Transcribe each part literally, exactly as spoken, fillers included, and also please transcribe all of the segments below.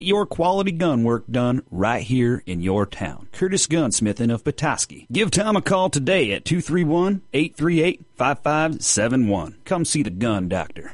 Your quality gun work done right here in your town. Curtis Gunsmithing of Petoskey. Give Tom a call today at two three one, eight three eight, five five seven one. Come see the gun doctor.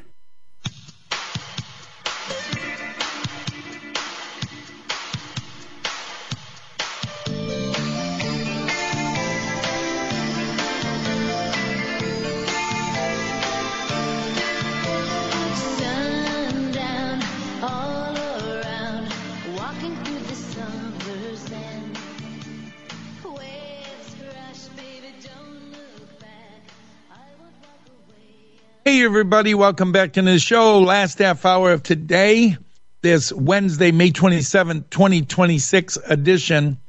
Hey, everybody. Welcome back to the show. Last half hour of today, this Wednesday, May twenty-seventh, twenty twenty-six edition.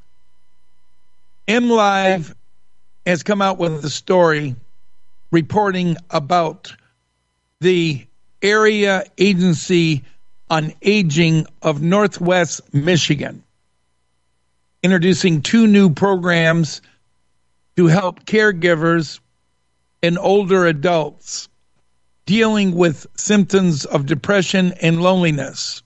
MLive has come out with a story reporting about the Area Agency on Aging of Northwest Michigan, introducing two new programs to help caregivers and older adults dealing with symptoms of depression and loneliness.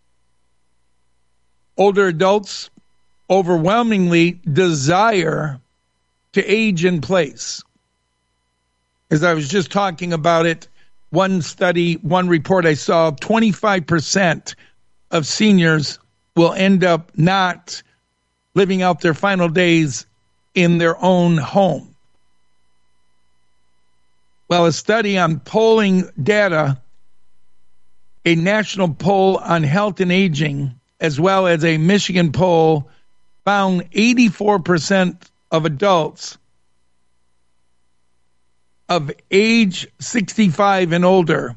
Older adults overwhelmingly desire to age in place. As I was just talking about it, one study, one report I saw, twenty-five percent of seniors will end up not living out their final days in their own home. Well, a study on polling data, a national poll on health and aging, as well as a Michigan poll, found eighty-four percent of adults of age sixty-five and older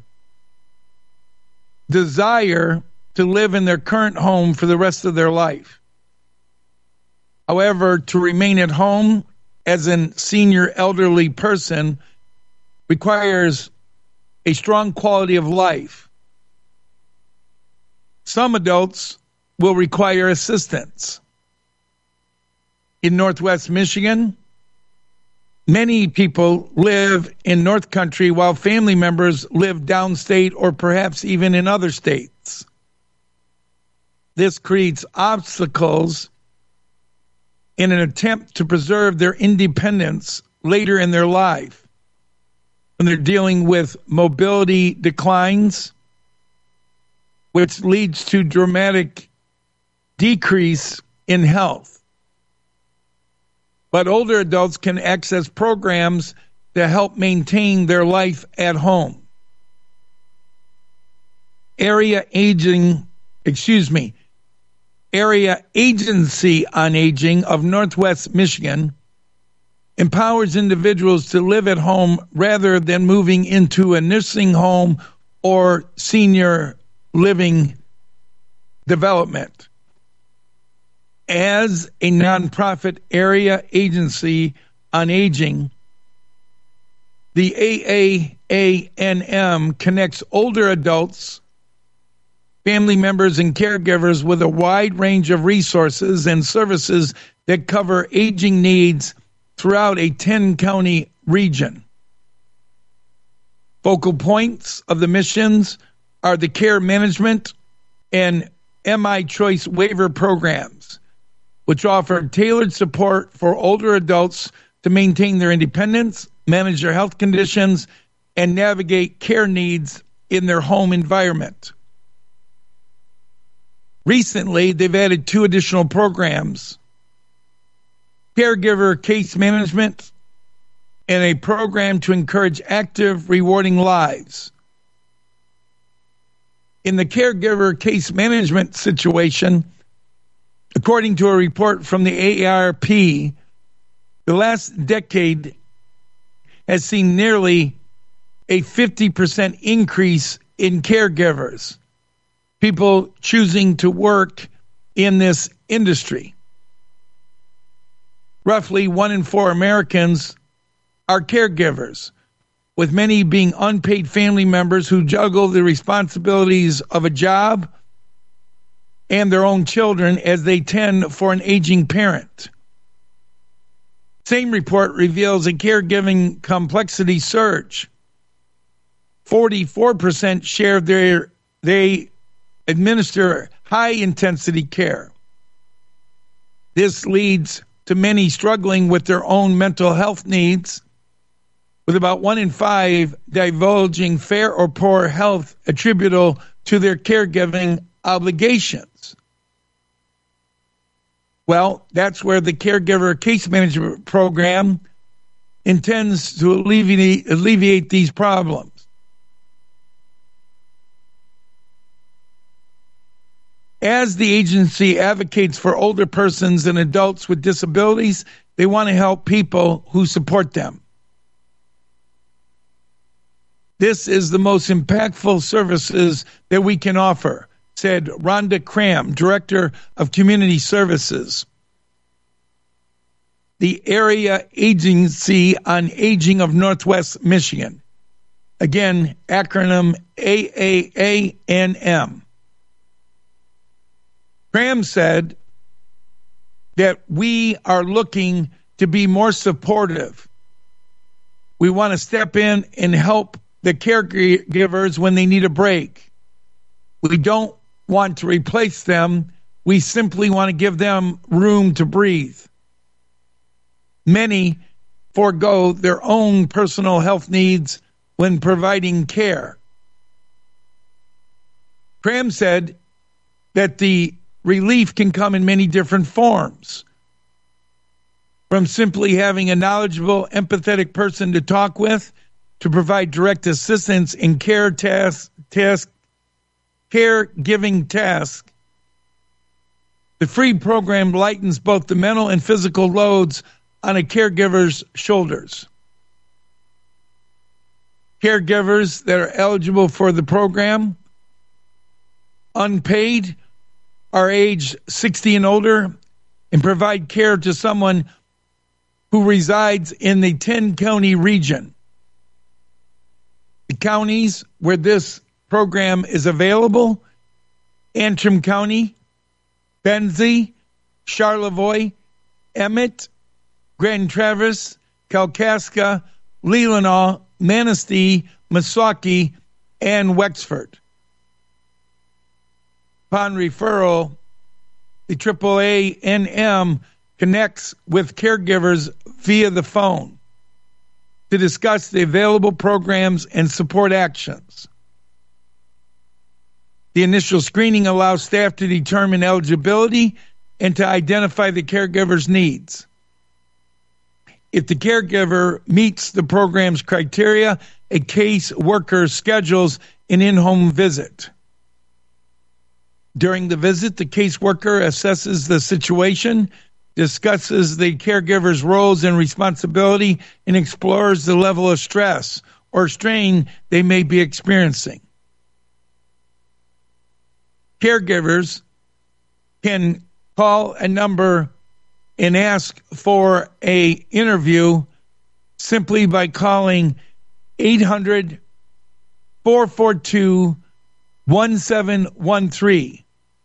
desire to live in their current home for the rest of their life. However, to remain at home as a senior elderly person requires a strong quality of life. Some adults will require assistance. In Northwest Michigan, many people live in North Country while family members live downstate or perhaps even in other states. This creates obstacles in an attempt to preserve their independence later in their life, when they're dealing with mobility declines, which leads to dramatic decrease in health. But older adults can access programs to help maintain their life at home. Area aging, excuse me, Area Agency on Aging of Northwest Michigan empowers individuals to live at home rather than moving into a nursing home or senior living development. As a nonprofit area agency on aging, the A A A N M connects older adults, family members, and caregivers with a wide range of resources and services that cover aging needs throughout a ten-county region. Focal points of the missions are the care management and M I Choice waiver programs, which offer tailored support for older adults to maintain their independence, manage their health conditions, and navigate care needs in their home environment. Recently, they've added two additional programs: caregiver case management and a program to encourage active, rewarding lives. In the caregiver case management situation, according to a report from the A A R P, the last decade has seen nearly a fifty percent increase in caregivers, people choosing to work in this industry. Roughly one in four Americans are caregivers, with many being unpaid family members who juggle the responsibilities of a job and their own children as they tend for an aging parent. Same report reveals a caregiving complexity surge. forty-four percent share their they administer high-intensity care. This leads to many struggling with their own mental health needs, with about one in five divulging fair or poor health attributable to their caregiving obligations. Well, that's where the Caregiver Case Management Program intends to alleviate, alleviate these problems. As the agency advocates for older persons and adults with disabilities, they want to help people who support them. This is the most impactful services that we can offer, said Rhonda Cram, Director of Community Services. The Area Agency on Aging of Northwest Michigan. Again, acronym A A A N M. Cram said that we are looking to be more supportive. We want to step in and help the caregivers when they need a break. We don't want to replace them. We simply want to give them room to breathe. Many forego their own personal health needs when providing care. Cram said that the relief can come in many different forms, from simply having a knowledgeable, empathetic person to talk with, to provide direct assistance in care task, task, caregiving task. The free program lightens both the mental and physical loads on a caregiver's shoulders. Caregivers that are eligible for the program, unpaid, are age sixty and older, and provide care to someone who resides in the ten-county region. The counties where this program is available: Antrim County, Benzie, Charlevoix, Emmett, Grand Traverse, Kalkaska, Leelanau, Manistee, Meskwaki, and Wexford. Upon referral, the triple A N M connects with caregivers via the phone to discuss the available programs and support actions. The initial screening allows staff to determine eligibility and to identify the caregiver's needs. If the caregiver meets the program's criteria, a case worker schedules an in-home visit. During the visit, the caseworker assesses the situation, discusses the caregiver's roles and responsibility, and explores the level of stress or strain they may be experiencing. Caregivers can call a number and ask for an interview simply by calling eight hundred, four four two, one seven one three.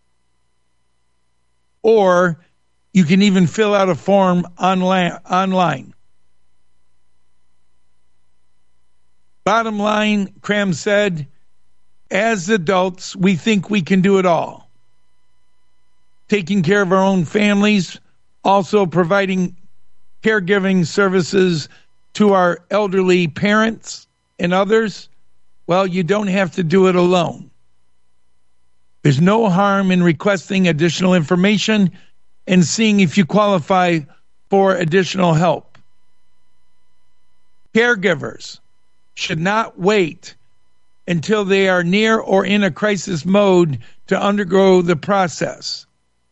Or you can even fill out a form online. online. Bottom line, Cram said, as adults, we think we can do it all. Taking care of our own families, also providing caregiving services to our elderly parents and others. Well, you don't have to do it alone. There's no harm in requesting additional information and seeing if you qualify for additional help. Caregivers should not wait until they are near or in a crisis mode to undergo the process.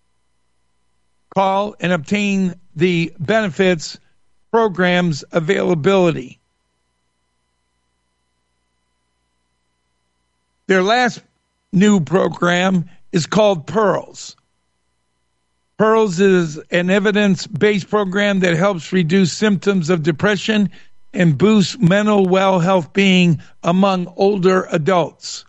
Call and obtain the benefits program's availability. Their last new program is called Pearls. Pearls is an evidence-based program that helps reduce symptoms of depression and boost mental well health being among older adults.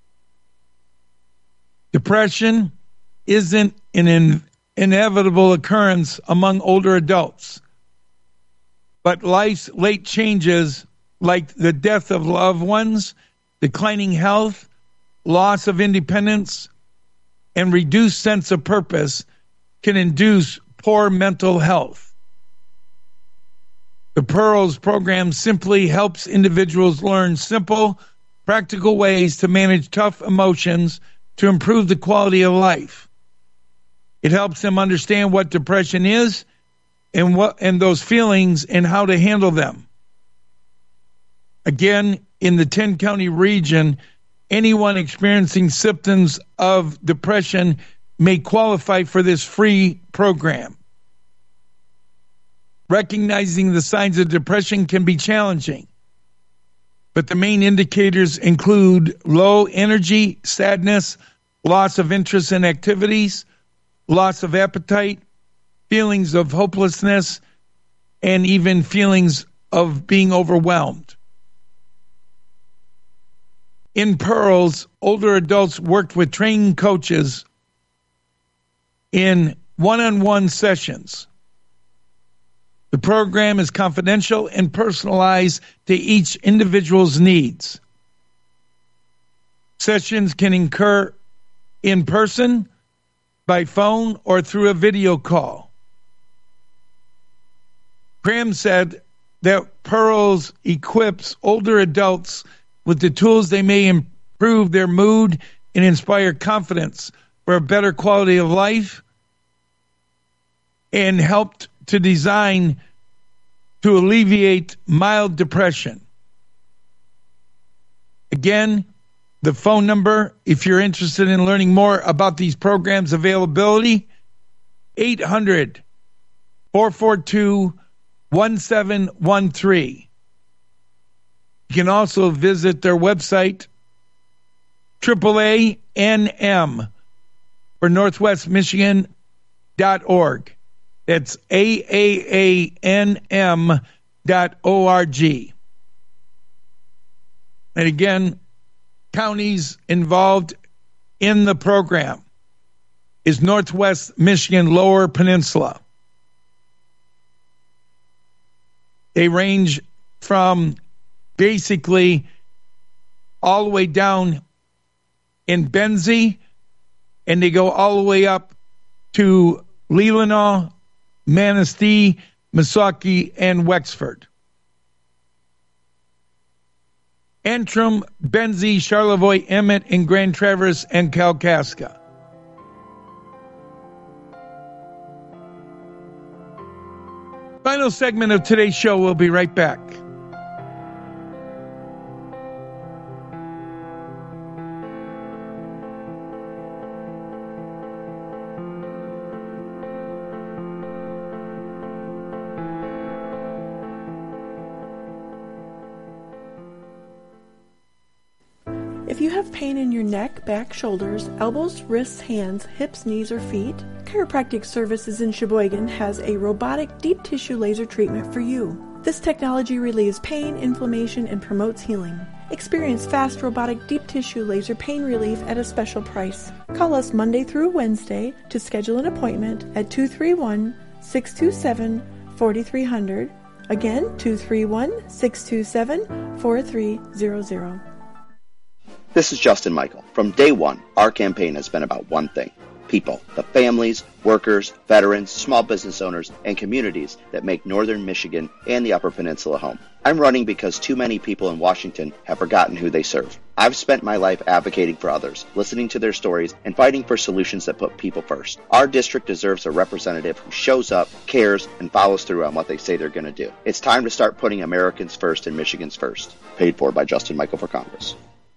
Depression isn't an in- inevitable occurrence among older adults, but life's late changes, like the death of loved ones, declining health, loss of independence, and reduced sense of purpose can induce poor mental health. The Pearls program simply helps individuals learn simple, practical ways to manage tough emotions to improve the quality of life. It helps them understand what depression is and what and those feelings and how to handle them. Again, in the ten-county region, anyone experiencing symptoms of depression may qualify for this free program. Recognizing the signs of depression can be challenging, but the main indicators include low energy, sadness, loss of interest in activities, loss of appetite, feelings of hopelessness, and even feelings of being overwhelmed. In Pearls, older adults worked with training coaches in one-on-one sessions. The program is confidential and personalized to each individual's needs. Sessions can occur in person, by phone, or through a video call. Graham said that Pearls equips older adults with the tools they may improve their mood and inspire confidence for a better quality of life, and helped to design to alleviate mild depression. Again, the phone number, if you're interested in learning more about these programs' availability, eight hundred, four four two, one seven one three. You can also visit their website, triple A N M, for northwest michigan dot org. That's A A A N M dot O R G. And again, counties involved in the program is Northwest Michigan Lower Peninsula. They range from basically all the way down in Benzie, and they go all the way up to Leelanau, Manistee, Missaukee, and Wexford. Antrim, Benzie, Charlevoix, Emmett, and Grand Traverse, and Kalkaska. Final segment of today's show. We'll be right back. If you have pain in your neck, back, shoulders, elbows, wrists, hands, hips, knees, or feet, Chiropractic Services in Sheboygan has a robotic deep tissue laser treatment for you. This technology relieves pain, inflammation, and promotes healing. Experience fast robotic deep tissue laser pain relief at a special price. Call us Monday through Wednesday to schedule an appointment at two three one, six two seven, four three zero zero. Again, two three one, six two seven, four three zero zero. This is Justin Michael. From day one, our campaign has been about one thing: people, the families, workers, veterans, small business owners, and communities that make Northern Michigan and the Upper Peninsula home. I'm running because too many people in Washington have forgotten who they serve. I've spent my life advocating for others, listening to their stories, and fighting for solutions that put people first. Our district deserves a representative who shows up, cares, and follows through on what they say they're going to do. It's time to start putting Americans first and Michigans first. Paid for by Justin Michael for Congress.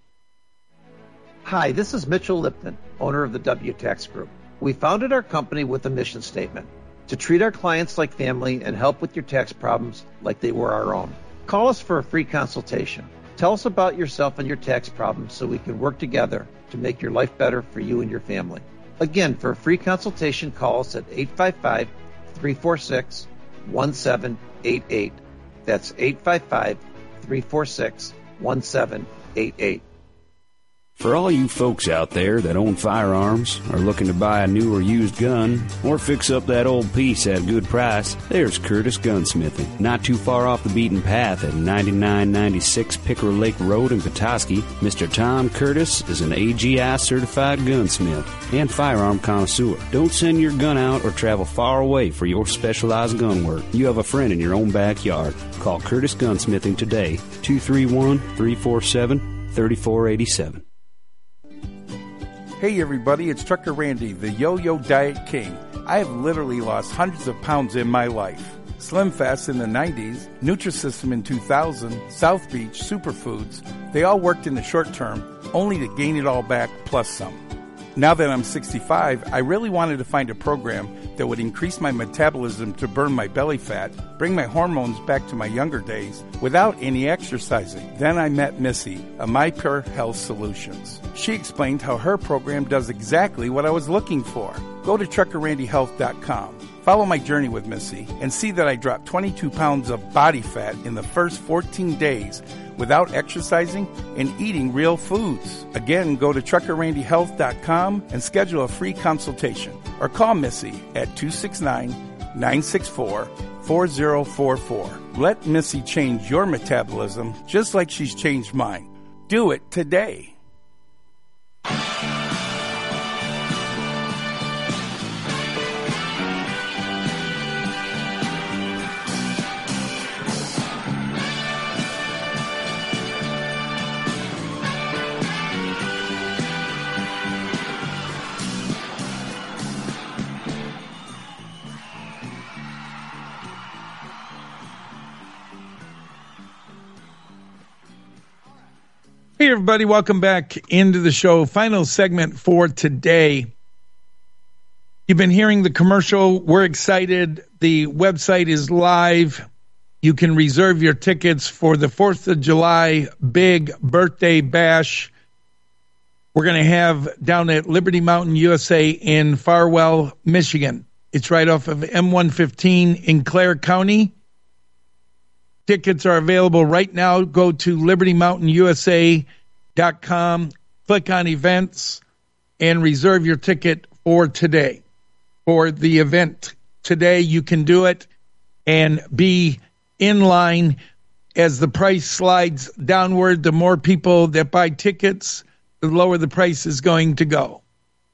Hi, this is Mitchell Lipton, owner of the W Tax Group. We founded our company with a mission statement: to treat our clients like family and help with your tax problems like they were our own. Call us for a free consultation. Tell us about yourself and your tax problems so we can work together to make your life better for you and your family. Again, for a free consultation, call us at eight five five, three four six, one seven eight eight. That's eight five five, three four six, one seven eight eight. For all you folks out there that own firearms, are looking to buy a new or used gun, or fix up that old piece at a good price, there's Curtis Gunsmithing. Not too far off the beaten path at ninety-nine ninety-six Pickerel Lake Road in Petoskey, Mister Tom Curtis is an A G I certified gunsmith and firearm connoisseur. Don't send your gun out or travel far away for your specialized gun work. You have a friend in your own backyard. Call Curtis Gunsmithing today, two three one, three four seven, three four eight seven. Hey everybody, it's Trucker Randy, the Yo-Yo Diet King. I have literally lost hundreds of pounds in my life. Slim Fast in the nineties, Nutrisystem in two thousand, South Beach, Superfoods, they all worked in the short term, only to gain it all back plus some. Now that I'm sixty-five, I really wanted to find a program that would increase my metabolism to burn my belly fat, bring my hormones back to my younger days, without any exercising. Then I met Missy, a MyPure Health Solutions. She explained how her program does exactly what I was looking for. Go to trucker randy health dot com. Follow my journey with Missy and see that I dropped twenty-two pounds of body fat in the first fourteen days without exercising and eating real foods. Again, go to trucker randy health dot com and schedule a free consultation or call Missy at two six nine, nine six four, four zero four four. Let Missy change your metabolism just like she's changed mine. Do it today. Hey, everybody, welcome back into the show. Final segment for today. You've been hearing the commercial. We're excited. The website is live. You can reserve your tickets for the fourth of July big birthday bash we're going to have down at Liberty Mountain U S A in Farwell, Michigan. It's right off of M one fifteen in Clare County. Tickets are available right now. Go to liberty mountain u s a dot com, click on events, and reserve your ticket for today. For the event today, you can do it and be in line as the price slides downward. The more people that buy tickets, the lower the price is going to go.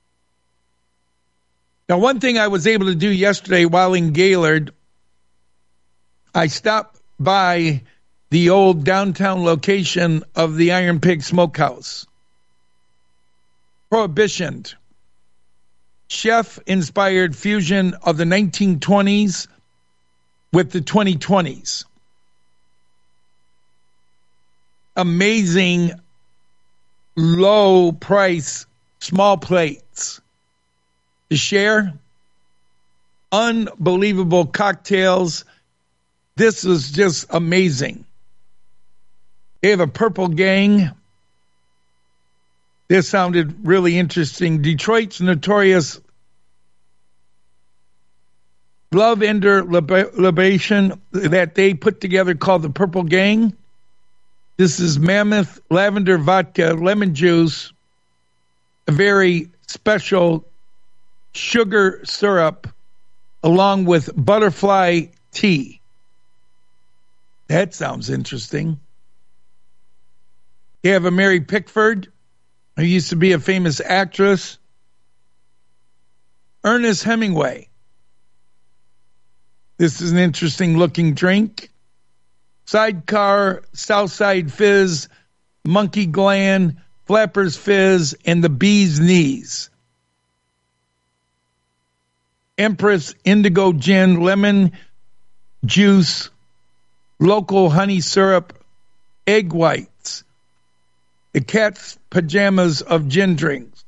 Now, one thing I was able to do yesterday while in Gaylord, I stopped by the old downtown location of the Iron Pig Smokehouse. Prohibition. Chef-inspired fusion of the nineteen twenties with the twenty twenties. Amazing low price small plates to share. Unbelievable cocktails. This is just amazing. They have a Purple Gang. This sounded really interesting. Detroit's notorious Love Ender libation that they put together called the Purple Gang. This is Mammoth Lavender Vodka Lemon Juice, a very special sugar syrup, along with butterfly tea. That sounds interesting. You have a Mary Pickford, who used to be a famous actress. Ernest Hemingway. This is an interesting looking drink. Sidecar, Southside Fizz, Monkey Gland, Flappers Fizz, and the Bee's Knees. Empress Indigo Gin, Lemon Juice, Local Honey Syrup, Egg Whites, the Cat's Pajamas of Gin Drinks.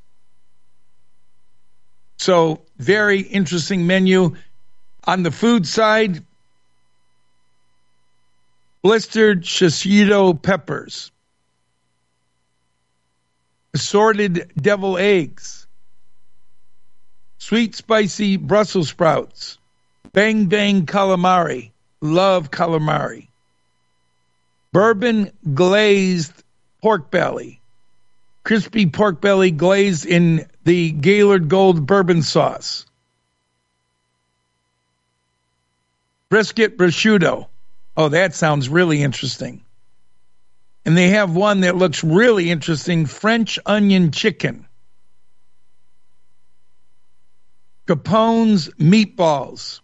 So, very interesting menu. On the food side, blistered shishito peppers, assorted devil eggs, sweet spicy Brussels sprouts, bang bang calamari, love calamari, bourbon glazed pork belly, crispy pork belly glazed in the Gaylord Gold bourbon sauce. Brisket prosciutto. Oh, that sounds really interesting. And they have one that looks really interesting, French onion chicken. Capone's meatballs.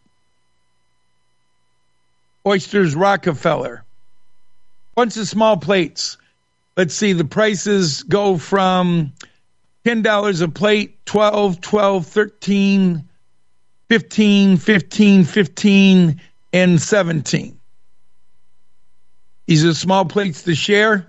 Oysters Rockefeller. Bunch of small plates. Let's see, the prices go from ten dollars a plate, twelve, twelve, thirteen, fifteen, fifteen, fifteen, and seventeen. These are small plates to share.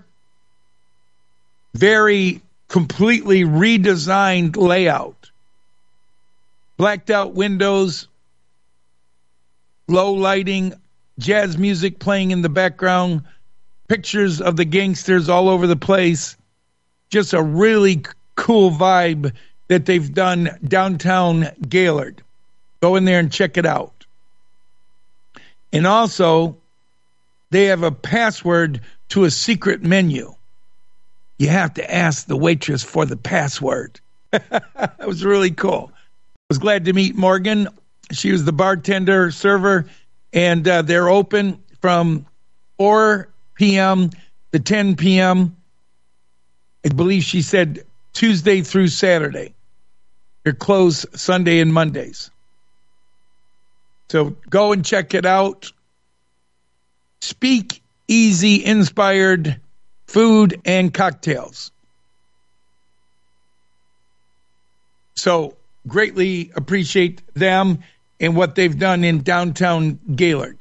Very completely redesigned layout. Blacked out windows, low lighting, jazz music playing in the background, pictures of the gangsters all over the place. Just a really cool vibe that they've done downtown Gaylord. Go in there and check it out. And also, they have a password to a secret menu. You have to ask the waitress for the password. That was really cool. I was glad to meet Morgan. She was the bartender, server, and uh, they're open from four p.m. to ten p.m. I believe she said Tuesday through Saturday. They're closed Sunday and Mondays. So go and check it out. Speak Easy inspired food and cocktails. So greatly appreciate them and what they've done in downtown Gaylord.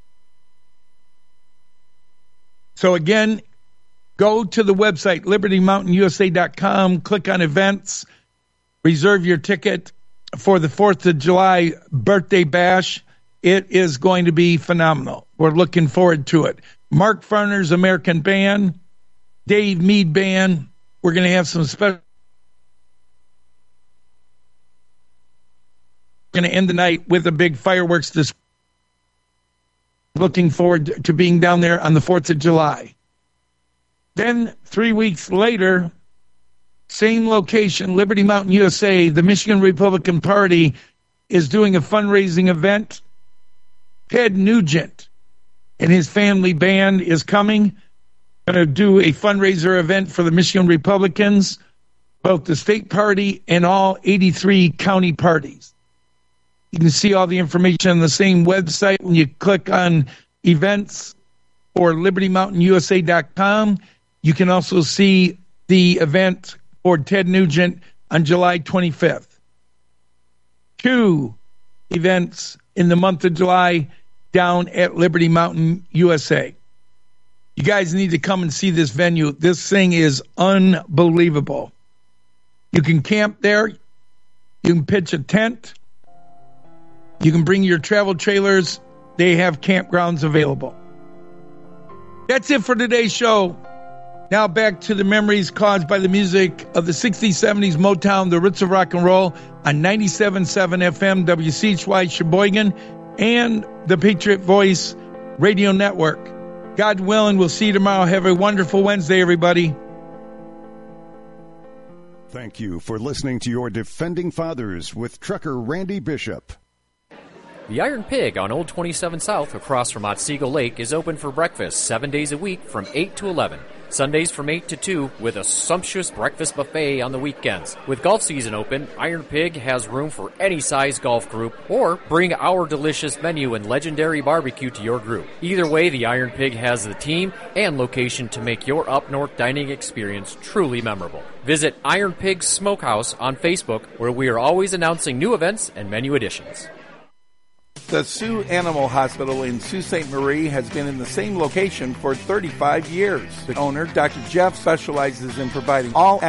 So again, go to the website, liberty mountain u s a dot com, click on events, reserve your ticket for the fourth of July birthday bash. It is going to be phenomenal. We're looking forward to it. Mark Farner's American Band, Dave Mead Band. We're going to have some special. We're going to end the night with a big fireworks display. Looking forward to being down there on the fourth of July. Then, three weeks later, same location, Liberty Mountain, U S A, the Michigan Republican Party is doing a fundraising event. Ted Nugent and his family band is coming. Going to do a fundraiser event for the Michigan Republicans, both the state party and all eighty-three county parties. You can see all the information on the same website when you click on events or liberty mountain u s a dot com. You can also see the event for Ted Nugent on July twenty-fifth. Two events in the month of July down at Liberty Mountain, U S A. You guys need to come and see this venue. This thing is unbelievable. You can camp there. You can pitch a tent. You can bring your travel trailers. They have campgrounds available. That's it for today's show. Now back to the memories caused by the music of the sixties, seventies, Motown, the roots of rock and roll on ninety-seven point seven F M, W C H Y Sheboygan, and the Patriot Voice Radio Network. God willing, we'll see you tomorrow. Have a wonderful Wednesday, everybody. Thank you for listening to your Defending Fathers with trucker Randy Bishop. The Iron Pig on Old twenty-seven South across from Otsego Lake is open for breakfast seven days a week from eight to eleven. Sundays from eight to two with a sumptuous breakfast buffet on the weekends. With golf season open, Iron Pig has room for any size golf group, or bring our delicious menu and legendary barbecue to your group. Either way, the Iron Pig has the team and location to make your up-north dining experience truly memorable. Visit Iron Pig Smokehouse on Facebook, where we are always announcing new events and menu additions. The Sioux Animal Hospital in Sault Ste. Marie has been in the same location for thirty-five years. The owner, Doctor Jeff, specializes in providing all